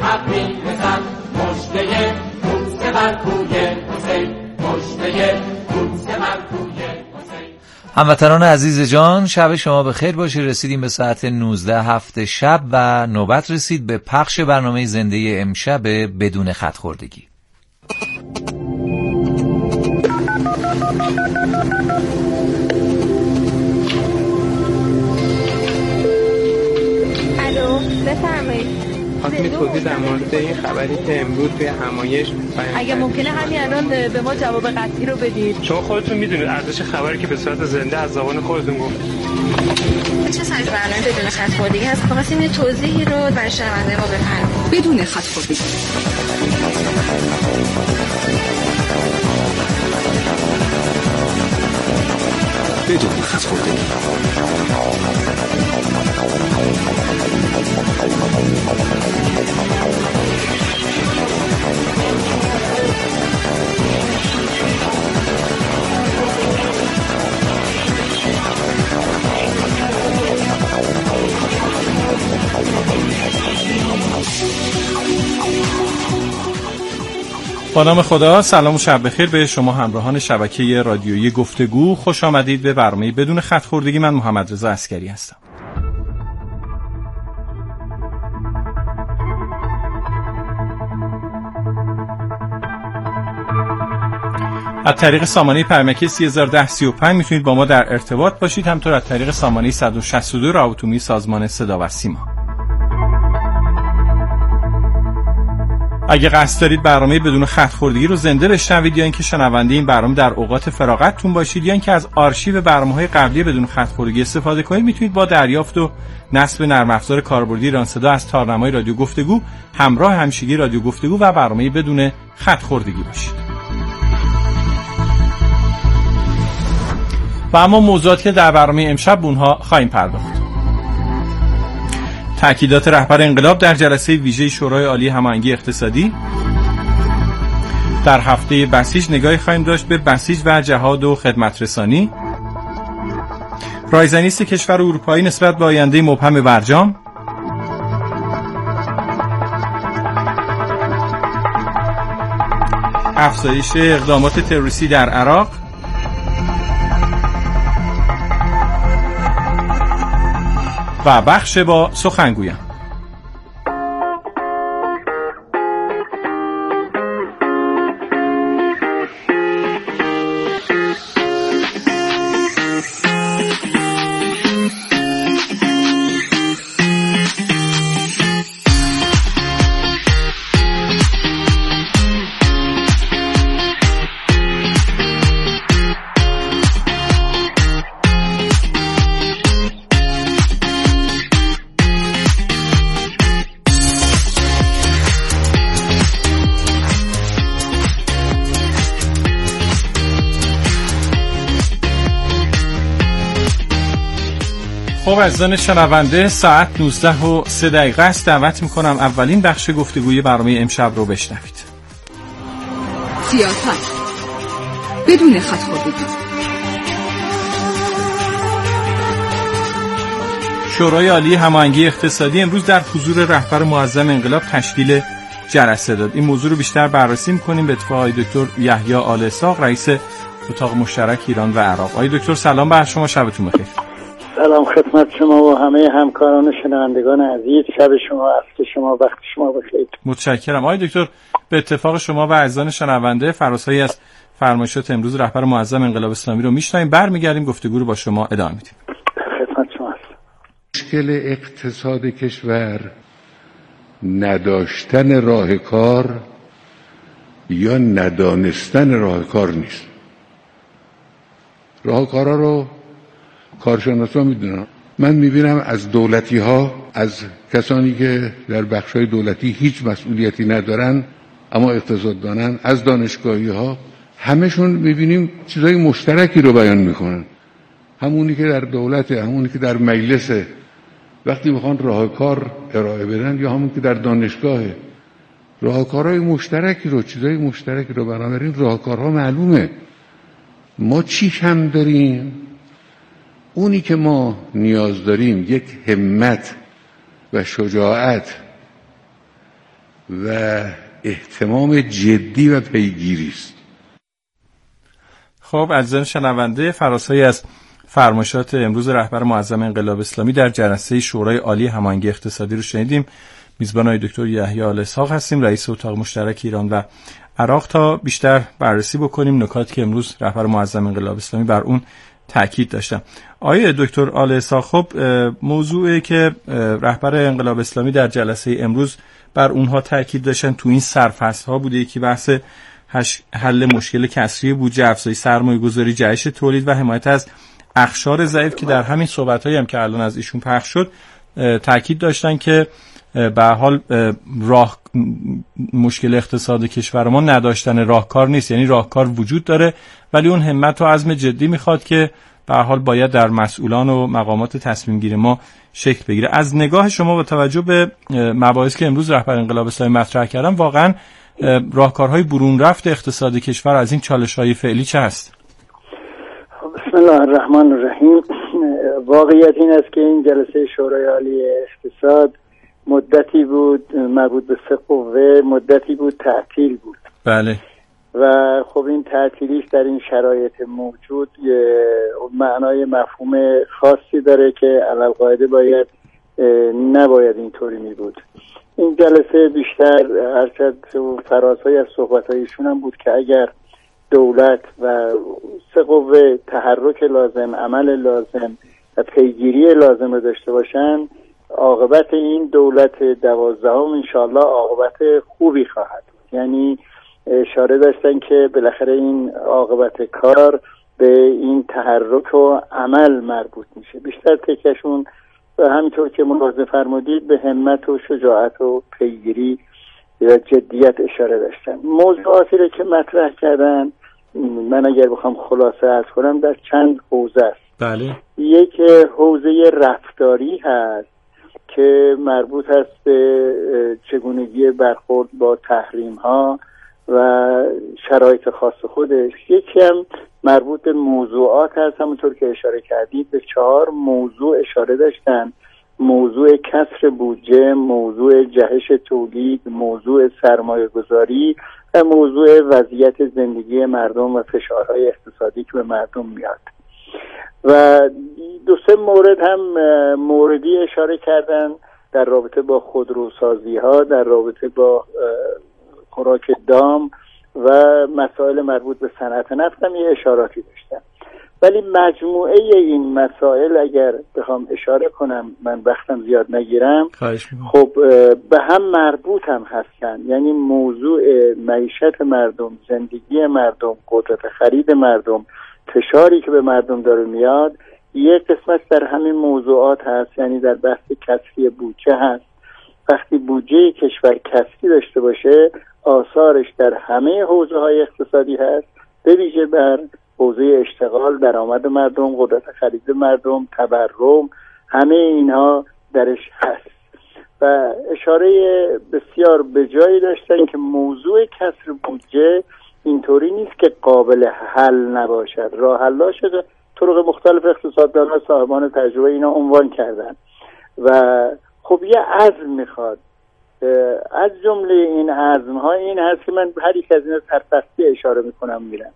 حقی بزن مژده کوسه بر کوی حسین مژده کوسه بر کوی حسین. هموطنان عزیز جان، شب شما بخیر باشه. رسیدیم به ساعت 19 هفت شب و نوبت رسید به پخش برنامه زنده امشب بدون خط خوردگی. الو، بفرمایید. خواستم توضیح در مورد این خبری که امروز توی همایش اگه ممکنه همین الان به ما جواب قطعی رو بدید. شما خودتون میدونید ارزش خبری که به صورت زنده از زبان خودتون گفت. چه سایز برنامه بدون خط خوردگی هست؟ خواستیم یه توضیحی رو برای شنونده ما بفرمایید. بدون خط خوردگی. بدون خط خوردگی. با نام خدا، سلام و شب بخیر به شما همراهان شبکه رادیویی گفتگو. خوش آمدید به برنامه بدون خط خوردگی. من محمد رضا عسکری هستم. از طریق سامانه پیامکی 301035 میتونید با ما در ارتباط باشید، همطور از طریق سامانه 162 رابط عمومی سازمان صدا و سیما. اگه قصد دارید برنامه بدون خط خوردگی رو زنده بشنوید یا اینکه شنونده این برنامه در اوقات فراغتتون باشید یا اینکه از آرشیو برنامه‌های قبلی بدون خط خوردگی استفاده کنید، میتونید با دریافت و نصب نرم افزار کاربردی ایران صدا از تارنمای رادیو گفتگو همراه همیشگی رادیو گفتگو و برنامه بدون خط خوردگی باشید. و اما موضوعاتی که در برنامه امشب به اونها خواهیم پرداخت. تأکیدات رهبر انقلاب در جلسه ویژه شورای عالی هماهنگی اقتصادی. در هفته بسیج نگاهی خواهیم داشت به بسیج و جهاد و خدمت رسانی. رایزنی است کشور اروپایی نسبت به آینده مبهم برجام. افزایش اقدامات تروریستی در عراق. و بخش با سخنگویم. خب عزیزان شنونده، ساعت 19:03 است. دعوت میکنم اولین بخش گفتگوی برنامه امشب رو بشنوید. سیاست بدون خط خوردگی. شورای عالی هماهنگی اقتصادی امروز در حضور رهبر معظم انقلاب تشکیل جلسه داد. این موضوع رو بیشتر بررسی میکنیم به اتفاق آقای دکتر یحیی آل اسحاق، رئیس اتاق مشترک ایران و عراق. آقای دکتر سلام بر شما، شبتون بخیر. سلام خدمت شما و همه همکاران شنوندگان عزیز. شب شما، عصر شما، وقت شما بخیر. متشکرم. آقای دکتر، به اتفاق شما و عزیزان شنونده فراسایی از فرمایشات امروز رهبر معظم انقلاب اسلامی رو میشنویم. برمیگردیم گفتگو رو با شما ادامه میدیم. خدمت شما هستم. مشکل اقتصاد کشور نداشتن راه کار یا ندانستن راه کار نیست. راهکارا رو کارشناسا میدونن. من میبینم از دولتی ها، از کسانی که در بخشای دولتی هیچ مسئولیتی ندارن اما اقتصاد دانن، از دانشگاهی ها، همشون میبینیم چیزای مشترکی رو بیان میکنن. همونی که در دولته، همونی که در مجلسه، وقتی میخوان راهکار ارائه بدن، یا همون که در دانشگاهه، راهکارهای مشترکی رو، چیزای مشترکی رو. بنابراین راهکارها معلومه. ما چی کم داریم؟ اونی که ما نیاز داریم یک همت و شجاعت و اهتمام جدی و پیگیری است. خب عزیزان شنونده، فراسوی از فرمایشات امروز رهبر معظم انقلاب اسلامی در جلسه شورای عالی هماهنگی اقتصادی رو شنیدیم. میزبان آقای دکتر یحیی آل اسحاق هستیم، رئیس اتاق مشترک ایران و عراق، تا بیشتر بررسی بکنیم نکاتی که امروز رهبر معظم انقلاب اسلامی بر اون تاکید داشتن. آقای دکتر آل اسحاق، خب موضوعی که رهبر انقلاب اسلامی در جلسه امروز بر اونها تاکید داشتن تو این سرفصل‌ها بوده، یکی بحث حل مشکل کسری بودجه، افزایش سرمایه‌گذاری، جهش تولید و حمایت از اقشار ضعیف که در همین صحبت‌هایی هم که الان از ایشون پخش شد تاکید داشتن که به حال مشکل اقتصاد کشور ما نداشتن راهکار نیست، یعنی راهکار وجود داره ولی اون همت و عزم جدی میخواد که به حال باید در مسئولان و مقامات تصمیم گیری ما شکل بگیره. از نگاه شما با توجه به مباحثی که امروز رهبر انقلاب اسلامی مطرح کردن، واقعا راهکارهای برون رفت اقتصاد کشور از این چالش‌های فعلی چه هست؟ بسم الله الرحمن الرحیم. واقعیت این است که این جلسه شورای عالی اقتصاد مدتی بود مربوط به 3 قوه، مدتی بود تعطیل بود. بله. و خب این تعطیلیش در این شرایط موجود معنای مفهوم خاصی داره که علالقاعده نباید اینطوری می بود. این جلسه بیشتر هرچند فراسوی از صحبت‌هایشون هم بود که اگر دولت و 3 قوه تحرک لازم، عمل لازم و پیگیری لازم رو داشته باشن، عاقبت این دولت 12 انشاءالله عاقبت خوبی خواهد. یعنی اشاره داشتن که بالاخره این عاقبت کار به این تحرک و عمل مربوط میشه. بیشتر تکشون و همینطور که ملاحظه فرمودید به همت و شجاعت و پیگیری و جدیت اشاره داشتن. موضوعاتی رو که مطرح کردن من اگر بخوام خلاصه عرض کنم در چند حوزه است. بله. یک حوزه رفتاری هست که مربوط است به چگونگی برخورد با تحریم ها و شرایط خاص خودش. یکی هم مربوط به موضوعات هست، همونطور که اشاره کردید به 4 موضوع اشاره داشتن: موضوع کسر بودجه، موضوع جهش تولید، موضوع سرمایه گذاری و موضوع وضعیت زندگی مردم و فشارهای اقتصادی که به مردم میاد. و 2-3 مورد هم موردی اشاره کردن در رابطه با خودروسازی ها، در رابطه با خوراک دام و مسائل مربوط به صنعت نفت هم یه اشاراتی داشتن. ولی مجموعه این مسائل اگر بخوام اشاره کنم، من وقتم زیاد نگیرم، خب به هم مربوط هم هستن. یعنی موضوع معیشت مردم، زندگی مردم، قدرت خرید مردم، فشاری که به مردم داره میاد، یک قسمت در همین موضوعات هست. یعنی در بحث کسری بودجه هست. وقتی بودجه کشور کسری داشته باشه، آثارش در همه حوزه‌های اقتصادی هست، به ویژه بر حوزه اشتغال، درآمد مردم، قدرت خرید مردم، تورم، همه اینها درش هست. و اشاره بسیار به جایی داشتن که موضوع کسر بودجه اینطوری نیست که قابل حل نباشد. راه حل شده، طرق مختلف اقتصاددانان صاحبان تجربه اینا عنوان کردن و خب یه عزم میخواد. از جمله این عزم‌ها این هست که من هر یک از اینا سرفصلی اشاره میکنم میرم.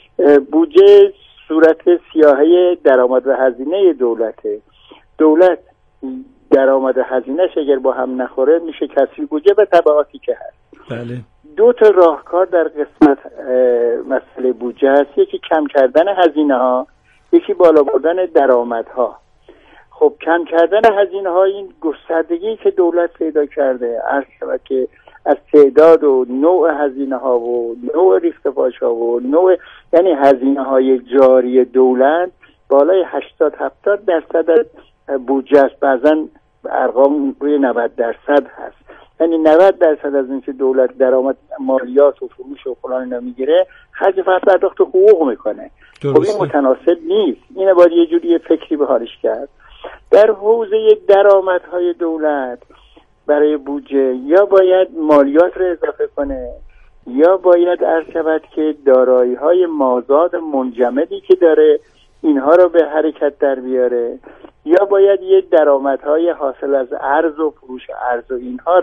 بودجه صورت سیاهه درآمد و هزینه دولته. دولت درآمد و هزینه‌اش اگر با هم نخوره میشه کسری بودجه به تبعاتی که هست. بله. 2 تا راهکار در قسمت مسئله بودجه هست: یکی کم کردن هزینه ها، یکی بالا بردن درآمدها. خب کم کردن هزینه ها این گستردگی که دولت پیدا کرده، عرض شود که از تعداد و نوع هزینه ها و نوع ریخت پاش ها و نوع، یعنی هزینه های جاری دولت بالای 80-70% از بودجه است. بعضا ارقام روی 90% هست. یعنی 90% از این که دولت درآمد مالیات و فروش و فلان اینا میگیره، خرج فقط پرداخت حقوق میکنه. خب این متناسب نیست. اینه باید یه جوری فکری به حالش کرد. در حوزه درآمدهای دولت برای بودجه یا باید مالیات رو اضافه کنه یا باید عرض شود که دارایی‌های مازاد منجمدی که داره اینها رو به حرکت در بیاره، یا باید یه درآمدهای حاصل از ارز و فروش ارز و اینها رو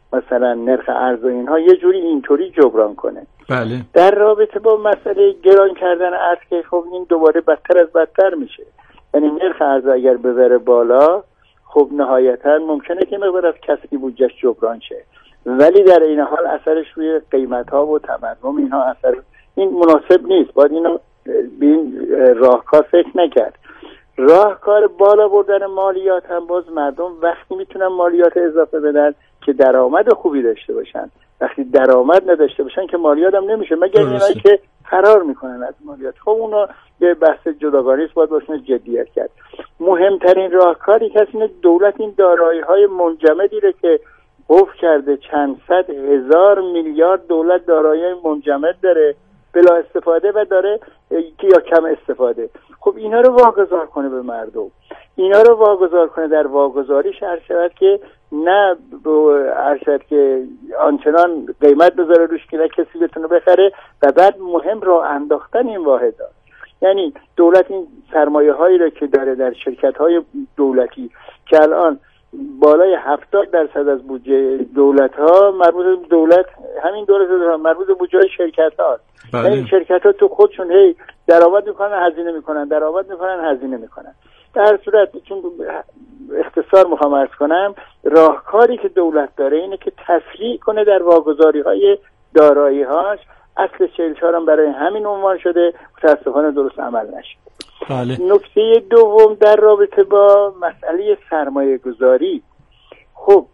مثلا نرخ ارز و اینها یه جوری اینطوری جبران کنه. بله. در رابطه با مسئله گران کردن ارز که خب این دوباره بدتر از بدتر میشه. یعنی نرخ ارز اگر ببره بالا خب نهایتا ممکنه که مقدار از کسری بودجهش جبران شه، ولی در این حال اثرش روی قیمت ها و تورم اینها اثر این مناسب نیست. باید اینو به این راهکار فکر نکرد. راهکار بالا بردن مالیات هم باز مردم وقتی میتونن مالیات اضافه بدن که درآمد خوبی داشته باشن. وقتی درآمد نداشته باشن که مالیات هم نمیشه، مگر اینایی که فرار میکنن از مالیات. خب اونا یه بحث جداگانه است، باید باشون جدیت کرد. مهمترین راهکاری که اینه دولت این دارایی‌های منجمدی رو که قفل کرده، چند صد هزار میلیارد دولت دارایی منجمد داره بلا استفاده و داره یا کم استفاده، خب اینا رو واگذار کنه به مردم، اینا رو واگذار کنه در واگذاریش هر شود که نه هر شود که آنچنان قیمت بذاره روش که نه کسی بتونه بخره و بعد مهم را انداختن این واحدات. یعنی دولت این سرمایه هایی رو که داره در شرکت های دولتی که الان بالای 70% از بودجه دولت ها مربوط به دولت، همین دولت مربوط به بودجه شرکت ها. یعنی شرکت ها تو خودشون هی درآمد میکنن هزینه میکنن، درآمد میکنن هزینه میکنن. در صورت چون اختصار میخوام عرض کنم، راهکاری که دولت داره اینه که تسریع کنه در واگذاری های دارایی هاش. اصل 44 هم برای همین عنوان شده، متاسفانه درست عمل نشد. بله. نکته دوم در رابطه با مسئله سرمایه گذاری، خب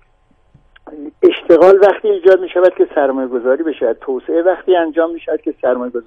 اشتغال وقتی ایجاد می شود که سرمایه گذاری بشه، توسعه وقتی انجام می شود که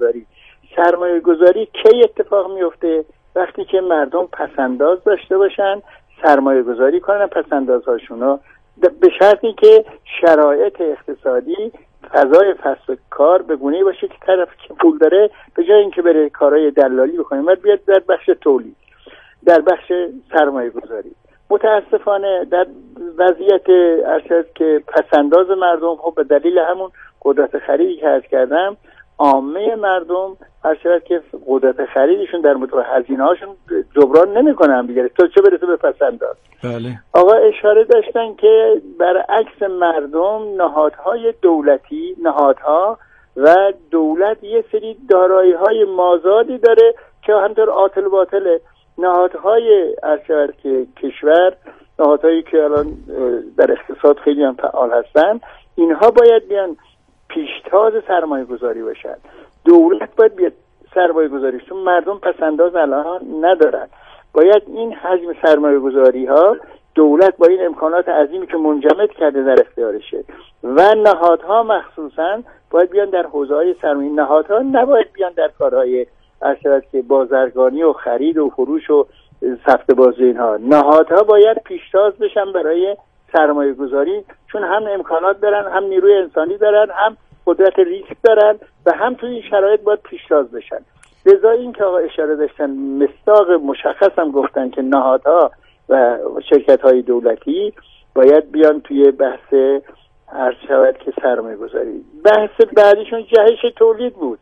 سرمایه گذاری کی اتفاق می افته؟ وقتی که مردم پسنداز داشته باشن، سرمایه گذاری کنن پسندازهاشون، به شرطی که شرایط اقتصادی فضای فصل کار به گونه‌ای باشه که طرف که پول داره به جای اینکه بره کارهای دلالی بکنه بعد بیاد در بخش تولید، در بخش سرمایه گذاری. متاسفانه در وضعیت ارشد که پسنداز مردم خب به دلیل همون قدرت خریدی که عرض کردم، عامه مردم ارشد که قدرت خریدشون در مقابل هزینه هاشون جبران نمیکنن دیگه، تو چه برسه به پسنداز. بله. آقا اشاره داشتن که برعکس مردم نهادهای دولتی، نهادها و دولت یه سری دارایی‌های مازادی داره که همطور عاطل باطله. نهادهای ارشد که کشور، نهادهایی که الان در اقتصاد خیلی هم فعال هستن، اینها باید بیان پیشتاز سرمایه گذاری باشن. دولت باید بیاد سرمایه گذاری، چون مردم پسنداز الان ندارن. باید این حجم سرمایه گذاری ها دولت با این امکانات عظیمی که منجمد کرده در اختیارشه و نهادها مخصوصا باید بیان در حوزه‌های سرمایه. نهادها نباید بیان در کارهای ارشد که بازرگانی و خرید و فروش و سفته بازی اینها. نهادها باید پیشتاز بشن برای سرمایه گذاری، چون هم امکانات دارن، هم نیروی انسانی دارن، هم قدرت ریسک دارن و هم توی این شرایط باید پیشتاز بشن. لذا این که آقا اشاره داشتن مصداق مشخص هم گفتن که نهادها و شرکت‌های دولتی باید بیان توی بحث عرض شود که سرمایه گذاری. بحث بعدیشون جهش تولید بود.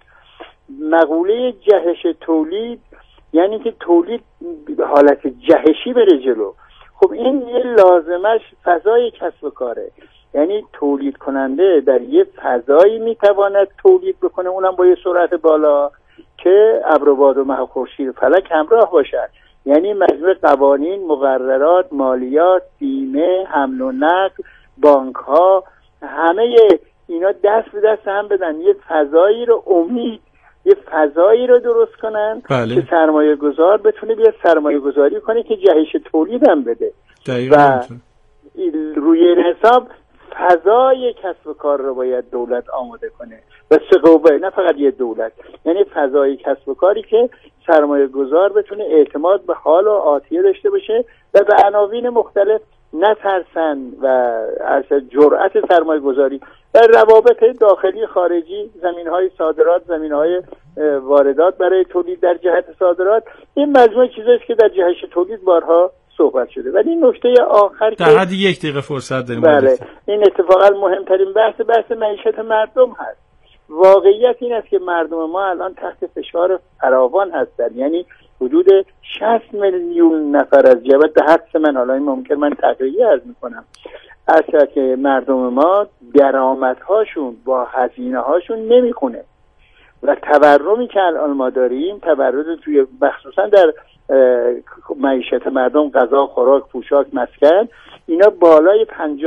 مقوله جهش تولید یعنی که تولید به حالت جهشی بره جلو. خب این یه لازمش فضای کسب و کاره، یعنی تولید کننده در یه فضایی میتواند تولید بکنه، اونم با یه سرعت بالا که ابر و باد و مه و خورشید و فلک همراه باشن. یعنی مجموع قوانین، مقررات، مالیات، بیمه، حمل و نقل، بانک ها، همه اینا دست به دست هم بدن، یه فضایی رو امید، یه فضایی رو درست کنن. بله. که سرمایه گذار بتونه بیاد سرمایه گذاری کنه که جهش تولید هم بده. و روی این حساب فضای کسب و کار رو باید دولت آماده کنه و سقوبه، نه فقط یه دولت، یعنی فضای کسب و کاری که سرمایه گذار بتونه اعتماد به حال و آتیه داشته باشه و به عناوین مختلف نترسن و از جرأت سرمایه گذاری در روابط داخلی خارجی، زمینهای صادرات، زمینهای واردات برای تولید در جهت صادرات، این مجموعه چیزاست که در جهش تولید بارها صحبت شده. ولی این نکته آخر در حد 1 دقیقه فرصت داریم. بله، این اتفاقا مهمترین بحث معیشت مردم هست. واقعیت این است که مردم ما الان تحت فشار فراوان هستند. یعنی حدود 60 میلیون نفر از جهت به حدس من، حالا این ممکن من تقریبی عرض میکنم، اصلا که مردم ما درآمدهاشون با هزینه هاشون نمیخونه و تورمی که الان ما داریم، تورم توی مخصوصا در معیشت مردم، غذا، خوراک، پوشاک، مسکن، اینا بالای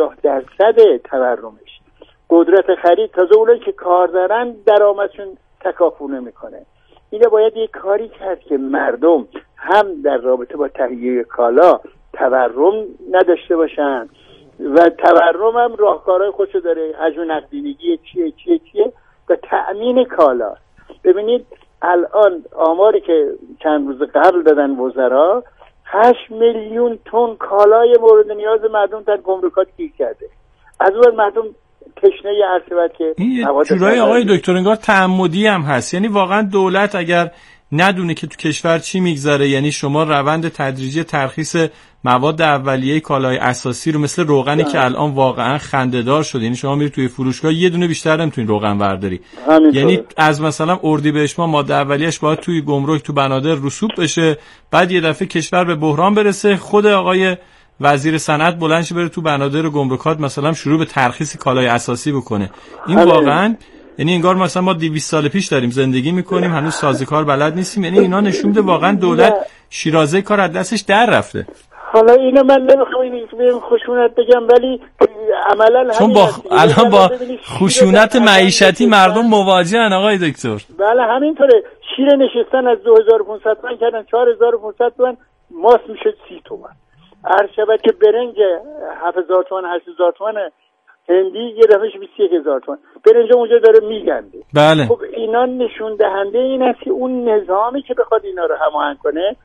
50% تورمش. قدرت خرید، تازه اونایی که کار دارن درآمدشون تکافو نمیکنه. اینا باید یک کاری کرد که مردم هم در رابطه با تهیه کالا تورم نداشته باشن و تورم هم راهکارهای خودشو داره، حجم نقدینگی چیه و تأمین کالا. ببینید الان آماری که چند روز قبل دادن وزرا، 8 میلیون تن کالای مورد نیاز مردم در گمرکات گیر کرده. از اون مردم تشنه عرصه که این جورای آقای دکتر انگار تعمدی هم هست، یعنی واقعا دولت اگر ندونه که تو کشور چی میگذره، یعنی شما روند تدریجی ترخیص مواد اولیه کالای اساسی رو مثل روغنی که الان واقعا خنده‌دار شده، یعنی شما میری توی فروشگاه یه دونه بیشتر نمیتونی روغن برداری، یعنی از مثلا اردیبهشت ما ماده اولیه‌اش باید توی گمرک تو بنادر رسوب بشه، بعد یه دفعه کشور به بحران برسه، خود آقای وزیر صنعت بلند شه بره تو بنادر و گمرکات مثلا شروع به ترخیص کالای اساسی بکنه. این واقعا یعنی انگار مثلا ما 200 سال پیش داریم زندگی میکنیم، هنوز سازوکار بلد نیستیم. یعنی اینا نشون میده واقعا دولت شیرازه کار از دستش در رفته. حالا اینو من نمیخوام خشونت بگم، ولی عملا چون الان با خشونت معیشتی مردم مواجهن آقای دکتر. بله همینطوره. شیر نشستن از 2500 تومان کردن 4500 تومان، ماست میشه 30 تومان. هر شبت که برنج 7000 تومان 8000 تومان هندی یه دفعه 21000 تومان برنج اونجا داره میگنده. بله. خب اینا نشون دهنده این است که اون نظامی که بخواد اینا رو هماهنگ کنه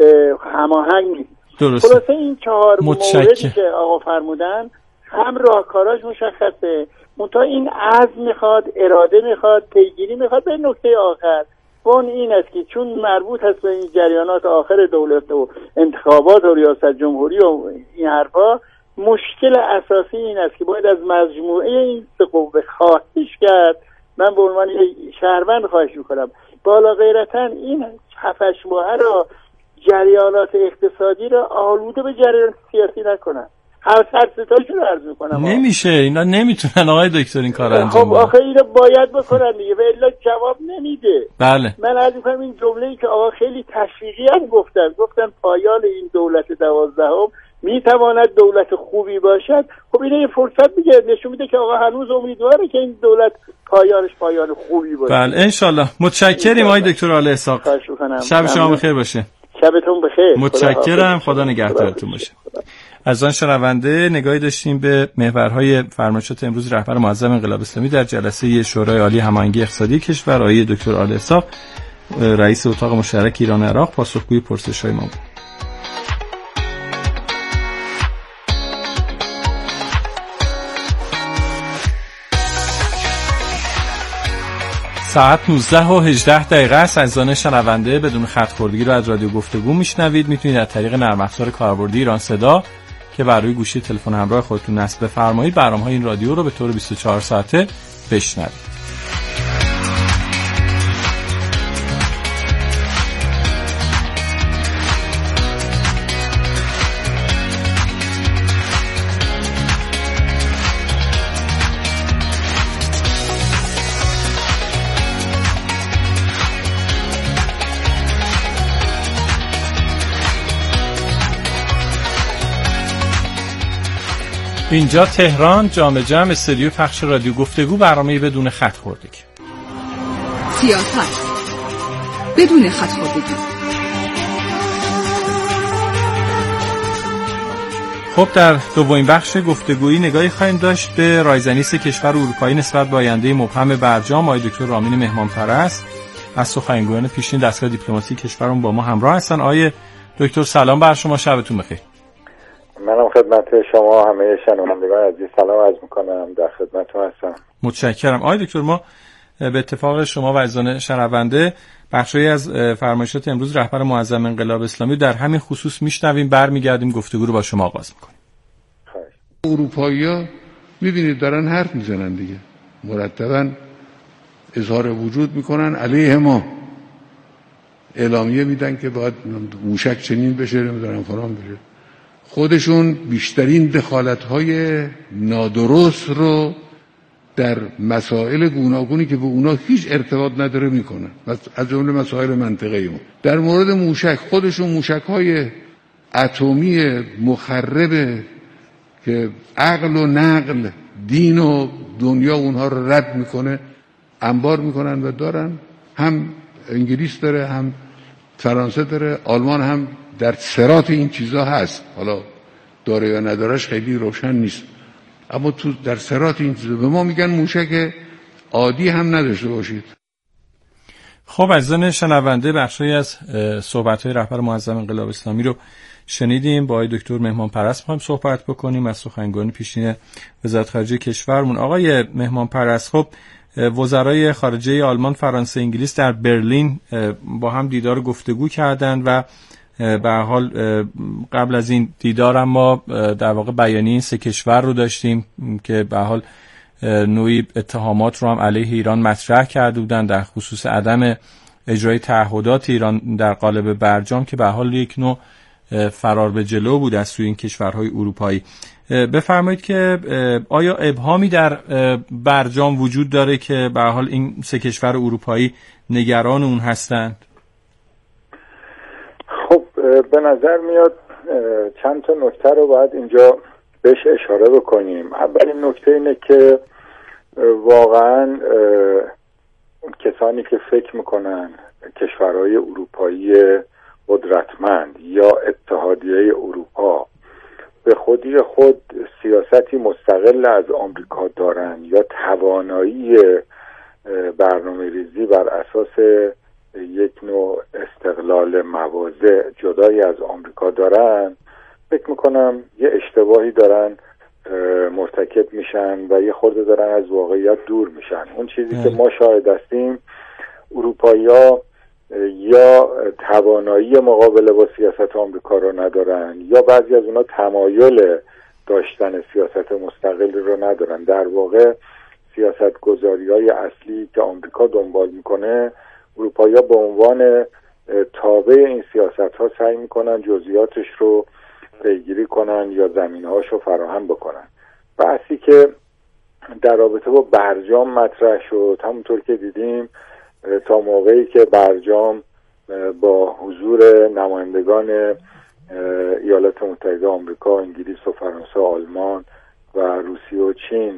هماهنگ نیست. درسته. خلاصه این 4 موردی که آقا فرمودن هم راهکاراش مشخصه، منتها این عزم میخواد، اراده میخواد، پیگیری میخواد. به نکته آخر اون این است که چون مربوط هست به این جریانات آخر دولت و انتخابات و ریاست جمهوری و این حرفا، مشکل اساسی این است که باید از مجموعه این سه قوه خواهش کرد. من به عنوان شهروند خواهش میکنم بالا غیرتاً این 7-8 ماهه را جریانات اقتصادی را آلوده به جریان سیاسی نکنن. هر ستاشون رو عرض میکنم نمیشه، اینا نمیتونن آقای دکتر این کار انجام بدن. خب آخه اینا باید بکنن دیگه، و الا جواب نمیده. بله. من عرض میکنم این جمله‌ای که آقا خیلی تشویقی هم گفتن پایان این دولت 12 میتواند دولت خوبی باشد. خب اینا یه فرصت میگه، نشون میده که آقا هنوز امیدواره که این دولت پایانش پایان خوبی باشه. بله انشالله. متشکریم آقای دکتر آل اسحاق. شب شما بخیر باشه. شبتون بخیر. متشکرم. خدا نگهدارتون باشه. از آن شنونده نگاهی داشتیم به محورهای فرمایشات امروز رهبر معظم انقلاب اسلامی در جلسه شورای عالی هماهنگی اقتصادی کشور آقای دکتر آل اسحاق، رئیس اتاق مشترک ایران عراق، پاسخگوی پرسش‌های ما بود. ساعت 19:18 است. عزیزان شنونده بدون خط خوردگی رو از رادیو گفتگو میشنوید. میتونید از طریق نرم افزار کاربردی ایران صدا که بر روی گوشی تلفن همراه خودتون نصب بفرمایید برنامه‌های این رادیو رو به طور 24 ساعته بشنوید. اینجا تهران، جام جم، استودیو پخش رادیو گفتگو، برنامه بدون خط خوردگی. سیاست بدون خط خوردگی. خب در دومین بخش گفتگویی نگاهی خواهیم داشت به رایزنیست کشور اروپایی نسبت به آینده مبهم برجام. آقای دکتر رامین مهمانپرست از سخنگویان پیشین دستگاه دیپلماسی کشورمون با ما همراه هستن. آقای دکتر سلام بر شما، شبتون بخیر. منم خدمت شما همه شنوندگان عزیز سلام عرض میکنم، در خدمتتون هستم. متشکرم. آقای دکتر ما به اتفاق شما و عزیزان شنونده بخشی از فرمایشات امروز رهبر معظم انقلاب اسلامی در همین خصوص میشنویم، برمیگردیم گفتگو رو با شما آغاز میکنیم. اروپایی‌ها میبینید دارن حرف میزنن دیگه، مرتباً اظهار وجود میکنن علیه ما. اعلامیه میدن که باید موشک چنین بشه، نمیدونم فلان بشه. خودشون بیشترین دخالت‌های نادرست رو در مسائل گوناگونی که به اونا هیچ ارتباط نداره میکنن، از جمله مسائل منطقه‌ای. در مورد موشک، خودشون موشک‌های اتمی مخرب که عقل و نقل، دین و دنیا اونها رو رد میکنه انبار میکنن و دارن. هم انگلیس داره، هم فرانسه داره، آلمان هم در سرات این چیزا هست. حالا داره یا ندارش خیلی روشن نیست، اما تو در سرات این چیزا به ما میگن موشک عادی هم نداشته باشید. خب عزیزان شنونده، بخشی از صحبت‌های رهبر معظم انقلاب اسلامی رو شنیدیم. با آقای دکتر مهمان پرست می‌خوایم صحبت بکنیم از سخنگوی پیشین وزارت خارجه کشورمون. آقای مهمان پرست، خب وزرای خارجه آلمان، فرانسه، انگلیس در برلین با هم دیدار گفتگو کردند و به هر حال قبل از این دیدار ما در واقع بیانیه این سه کشور رو داشتیم که به هر حال نوعی اتهامات رو هم علیه ایران مطرح کرده بودند در خصوص عدم اجرای تعهدات ایران در قالب برجام که به هر حال یک نوع فرار به جلو بود از سوی این کشورهای اروپایی. بفرمایید که آیا ابهامی در برجام وجود داره که به هر حال این سه کشور اروپایی نگران اون هستند؟ خب به نظر میاد چند تا نکته رو باید اینجا بهش اشاره بکنیم. اولین نکته اینه که واقعا کسانی که فکر میکنن کشورهای اروپایی قدرتمند یا اتحادیه اروپا به خودی خود سیاستی مستقل از آمریکا دارن یا توانایی برنامه ریزی بر اساس یک نوع استقلال مواضع جدایی از آمریکا دارن، فکر میکنم یه اشتباهی دارن مرتکب میشن و یه خورده دارن از واقعیت دور میشن. اون چیزی که ما شاهد هستیم، اروپایی‌ها یا توانایی مقابله با سیاست آمریکا رو ندارن یا بعضی از اونا تمایل داشتن سیاست مستقلی رو ندارن. در واقع سیاست گذاری‌های اصلی که آمریکا دنبال میکنه، اروپایی‌ها به عنوان تابع این سیاست‌ها سعی میکنن جزئیاتش رو پیگیری کنن یا زمینه‌هاش رو فراهم بکنن. بحثی که در رابطه با برجام مطرح شد، همونطور که دیدیم تا موقعی که برجام با حضور نمایندگان ایالات متحده آمریکا، انگلیس و فرانسه و آلمان و روسیه و چین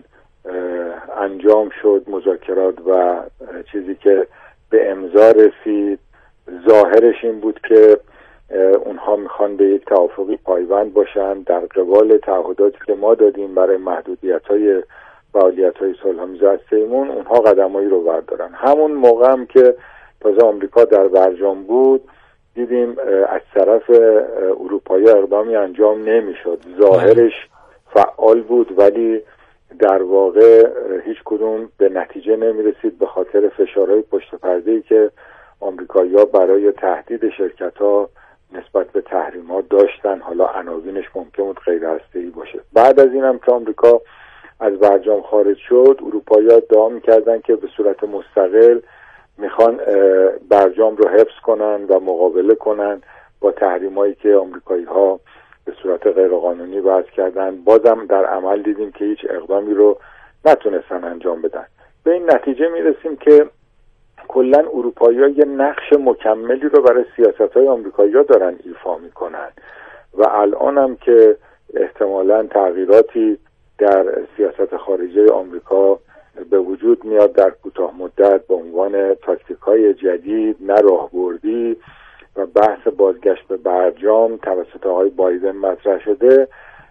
انجام شد مذاکرات و چیزی که به امضا رسید، ظاهرش این بود که اونها میخوان به یک توافقی پایبند باشن در قبال تعهداتی که ما دادیم برای محدودیت‌های فعالیت‌های صلح‌آمیز هسته‌ایمون، اونها قدمایی رو بردارن. همون موقع هم که تازه آمریکا در برجام بود، دیدیم از طرف اروپایی اقدامی انجام نمی‌شد. ظاهرش فعال بود ولی در واقع هیچ کدوم به نتیجه نمی‌رسید به خاطر فشارهای پشت پرده‌ای که آمریکایی‌ها برای تهدید شرکت‌ها نسبت به تحریمات داشتن. حالا عناوینش ممکن بود غیر هسته‌ای باشه. بعد از این هم که آمریکا از برجام خارج شد، اروپایی‌ها ادعا می‌کردن که به صورت مستقل میخوان برجام رو حفظ کنن و مقابله کنن با تحریمایی که آمریکایی‌ها به صورت غیرقانونی وضع کردن. بازم در عمل دیدیم که هیچ اقدامی رو نتونستن انجام بدن. به این نتیجه میرسیم که کلا اروپایی‌ها یه نقش مکملی رو برای سیاست‌های آمریکایی‌ها دارن ایفا میکنن و الان هم که احتمالاً تغییراتی در سیاست خارجه آمریکا به وجود میاد در کوتاه مدت به عنوان تاکتیک‌های جدید، نه راهبردی، و بحث بازگشت به برجام توسط آقای بایدن مطرح شده،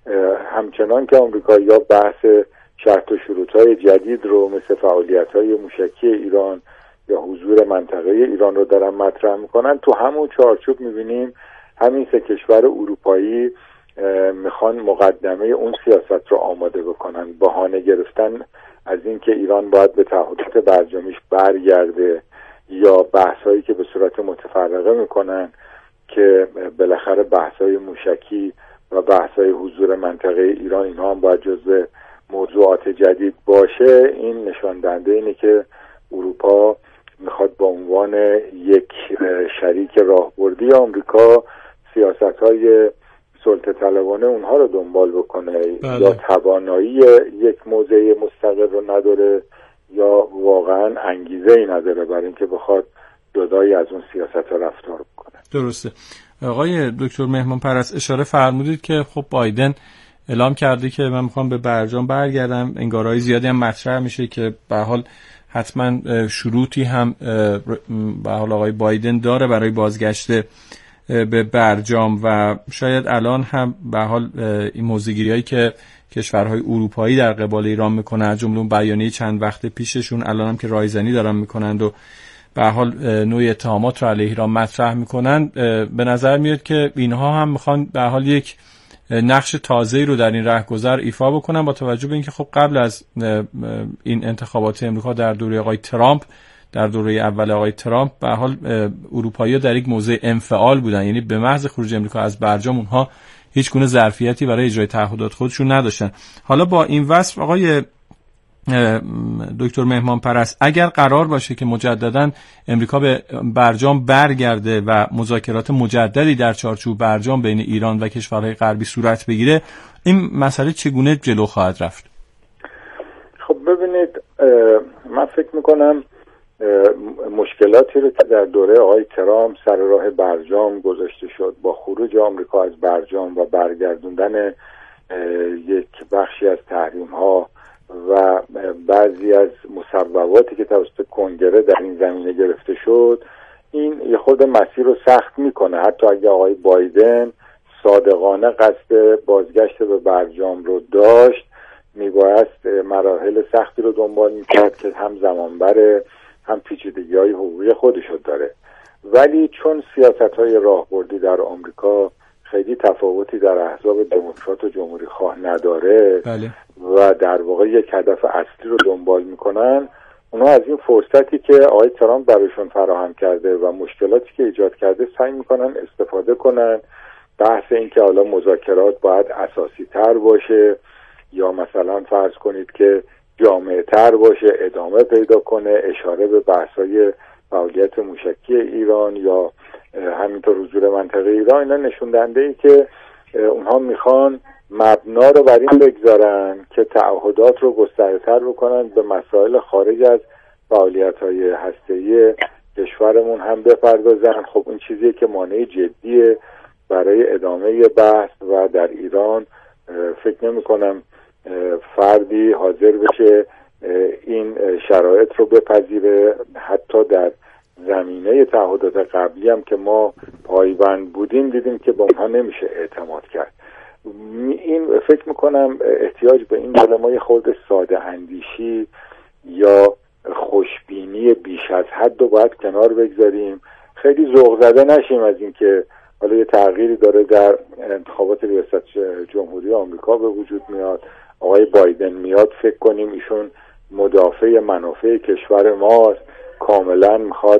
همچنان که آمریکایی‌ها بحث شرط و شروط‌های جدید رو مثل فعالیت‌های موشکی ایران یا حضور منطقه ایران رو دارن مطرح میکنن، تو همون چارچوب میبینیم همین سه کشور اروپایی میخوان مقدمه اون سیاست رو آماده بکنن، بهانه گرفتن از این که ایران باید به تعهدات برجامیش برگرده یا بحثایی که به صورت متفرقه میکنن که بالاخره بحثای موشکی و بحثای حضور منطقه ایران، اینها هم باید جزو موضوعات جدید باشه. این نشان دهنده اینه که اروپا میخواد به عنوان یک شریک راهبردی آمریکا سیاست‌های سلطه طلبانه اونها رو دنبال بکنه. بله. یا توانایی یک موضع مستقل رو نداره یا واقعا انگیزه‌ای نداره برای اینکه بخواد جدایی از اون سیاست‌ها رفتار بکنه. درسته. آقای دکتر مهمان پرست اشاره فرمودید که خب بایدن اعلام کرده که من میخوام به برجام برگردم. انگارهای زیادی هم مطرح میشه که به حال حتما شروطی هم به حال آقای بایدن داره برای بازگشت به برجام و شاید الان هم به حال این موضع‌گیری‌هایی که کشورهای اروپایی در قبال ایران میکنن، از جمله اون بیانیه چند وقت پیششون، الان هم که رایزنی دارن میکنند و به حال نوع اتهامات رو علیه ایران مطرح میکنن، به نظر میاد که اینها هم میخوان به حال یک نقش تازه‌ای رو در این رهگذر ایفا بکنن، با توجه به اینکه خب قبل از این انتخابات امریکا در دوره آقای ترامپ، در دوره اول آقای ترامپ به حال اروپایی‌ها در یک موضع انفعال بودن، یعنی به محض خروج امریکا از برجام اونها هیچ گونه ظرفیتی برای اجرای تعهدات خودشون نداشتن. حالا با این وصف آقای دکتر مهمان پرست، اگر قرار باشه که مجددا امریکا به برجام برگرده و مذاکرات مجددی در چارچوب برجام بین ایران و کشورهای غربی صورت بگیره، این مسئله چگونه جلو خواهد رفت؟ خب ببینید، من فکر میکنم مشکلاتی رو که در دوره آقای ترامپ سر راه برجام گذاشته شد با خروج آمریکا از برجام و برگردوندن یک بخشی از تحریم‌ها و بعضی از مصوباتی که توسط کنگره در این زمینه گرفته شد، این یه خود مسیر رو سخت میکنه. حتی اگه آقای بایدن صادقانه قصد بازگشت به برجام رو داشت، میبایست مراحل سختی رو دنبال میکرد که هم زمان بره هم پیچیدگی‌های حقوقی خودشو داره. ولی چون سیاست‌های راهبردی در آمریکا خیلی تفاوتی در احزاب دموکرات و جمهوری خواه نداره، بله. و در واقع یک هدف اصلی رو دنبال میکنن، اونا از این فرصتی که آقای ترامپ براشون فراهم کرده و مشکلاتی که ایجاد کرده سعی میکنن استفاده کنن. بحث این که حالا مذاکرات باید اساسی تر باشه یا مثلا فرض کنید که جامع تر باشه، ادامه پیدا کنه، اشاره به بحث‌های فعالیت موشکی ایران یا همینطور حضور منطقه ایران، اینا نشون دهنده ای که اونها میخوان مبنا رو بر این بگذارن که تعهدات رو گسترتر بکنن، به مسائل خارج از فعالیت‌های هسته‌ای کشورمون هم بپردازن. خب این چیزیه که مانع جدیه برای ادامه بحث و در ایران فکر نمی‌کنم فردی حاضر بشه این شرایط رو بپذیره. حتی در زمینه تعهدات قبلی هم که ما پایبند بودیم دیدیم که با اونها نمیشه اعتماد کرد. این فکر میکنم احتیاج به این کلمه‌های خود ساده اندیشی یا خوشبینی بیش از حد رو باید کنار بگذاریم. خیلی ذوق زده نشیم از این که حالا یه تغییری داره در انتخابات ریاست جمهوری آمریکا به وجود میاد، آقای بایدن میاد، فکر کنیم ایشون مدافع منافع کشور ماست، کاملا میخواد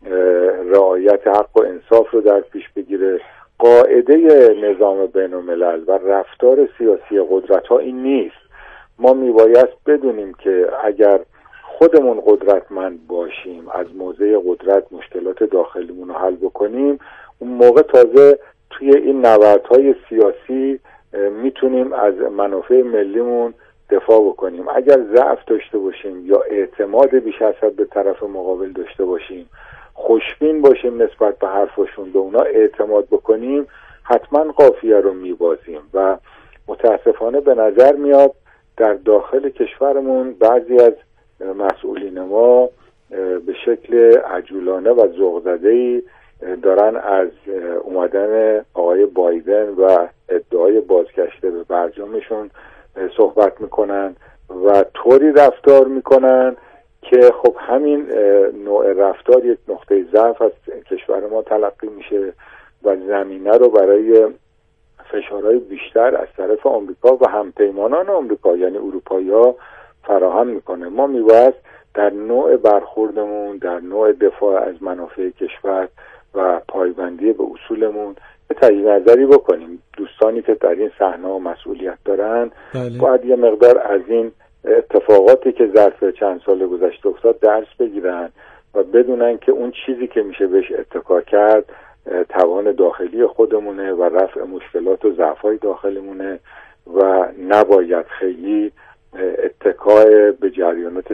رعایت حق و انصاف رو در پیش بگیره. قاعده نظام بین الملل و رفتار سیاسی قدرت ها این نیست. ما میبایست بدونیم که اگر خودمون قدرتمند باشیم، از موضع قدرت مشکلات داخلیمون رو حل بکنیم، اون موقع تازه توی این نبردهای سیاسی میتونیم از منافع ملیمون دفاع بکنیم. اگر ضعف داشته باشیم یا اعتماد بیش از حد به طرف مقابل داشته باشیم، خوشبین باشیم نسبت به حرفشون، به اونا اعتماد بکنیم، حتما قافیه رو میبازیم. و متاسفانه به نظر میاد در داخل کشورمون بعضی از مسئولین ما به شکل عجولانه و ذوق‌زده‌ای دارن از اومدن آقای بایدن و ادعای بازگشت به برجامشون صحبت میکنن و طوری رفتار میکنن که خب همین نوع رفتار یک نقطه ضعف از کشور ما تلقی میشه و زمینه رو برای فشارهای بیشتر از طرف آمریکا و همپیمانان آمریکا یعنی اروپایی‌ها فراهم میکنه. ما میباید در نوع برخوردمون، در نوع دفاع از منافع کشور و پایبندی به اصولمون تجدید نظری بکنیم. دوستانی که در این صحنه مسئولیت دارن باید یه مقدار از این اتفاقاتی که ظرف چند سال گذشته افتاد درس بگیرن و بدونن که اون چیزی که میشه بهش اتکا کرد توان داخلی خودمونه و رفع مشکلات و ضعف‌های داخلیمونه و نباید خیلی اتکای به جریانات